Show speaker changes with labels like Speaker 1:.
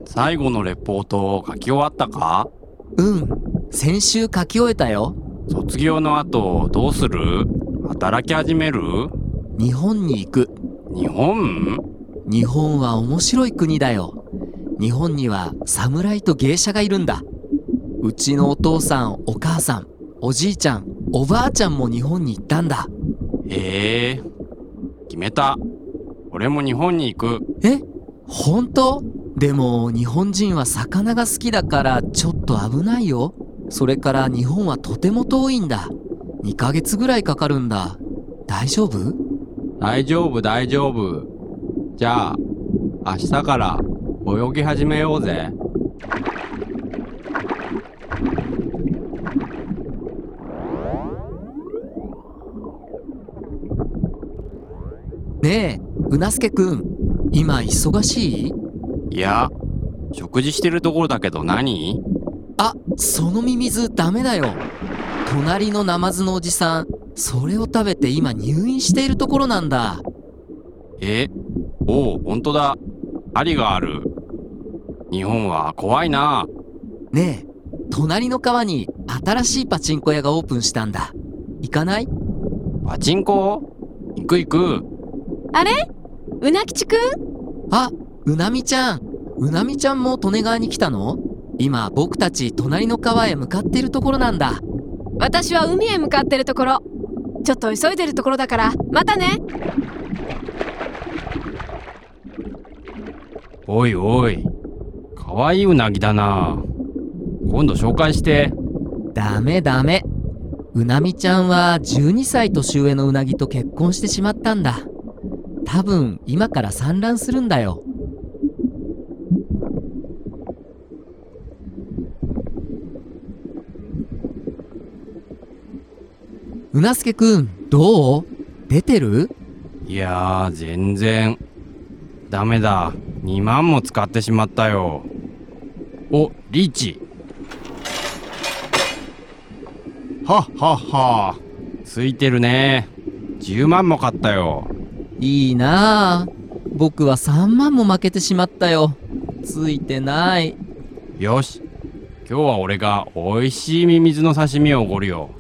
Speaker 1: 最後のレポート書き終わったか？
Speaker 2: 先週書き終えたよ。
Speaker 1: 卒業の後どうする？働き始める？
Speaker 2: 日本に行く。
Speaker 1: 日本？
Speaker 2: 日本は面白い国だよ。日本には侍と芸者がいるんだ。うちのお父さん、お母さん、おじいちゃん、おばあちゃんも日本に行ったんだ。
Speaker 1: 決めた。俺も日本に行く。
Speaker 2: え？本当？でも日本人は魚が好きだからちょっと危ないよ。それから日本はとても遠いんだ。2ヶ月ぐらいかかるんだ。大丈夫？
Speaker 1: 大丈夫大丈夫。じゃあ明日から泳ぎ始めようぜ。
Speaker 2: ねえ、うなすけくん、今忙しい？
Speaker 1: いや、食事してるところだけど何？
Speaker 2: あ、そのミミズダメだよ。隣のナマズのおじさん、それを食べて今入院しているところなんだ。
Speaker 1: おう、ほんとだ。針がある。日本は怖いな。
Speaker 2: ねえ、隣の川に新しいパチンコ屋がオープンしたんだ。行かない？
Speaker 1: パチンコ？行く行く。
Speaker 3: あれ？うなきちくん？
Speaker 2: あ、うなみちゃん。うなみちゃんも利根川に来たの？今僕たち隣の川へ向かっているところなんだ。
Speaker 3: 私は海へ向かってるところ。ちょっと急いでるところだからまたね。
Speaker 1: おいおい、かわいいうなぎだな。今度紹介して。
Speaker 2: ダメダメ。うなみちゃんは12歳年上のうなぎと結婚してしまったんだ。多分今から産卵するんだよ。うなすけくん、どう？出てる？
Speaker 1: いやー、全然ダメだ。2万も使ってしまったよ。お、リーチ。はっはっは。ついてるね。10万も買ったよ。
Speaker 2: いいなあ。僕は3万も負けてしまったよ。ついてない。
Speaker 1: よし、今日は俺がおいしいミミズの刺身をおごるよ。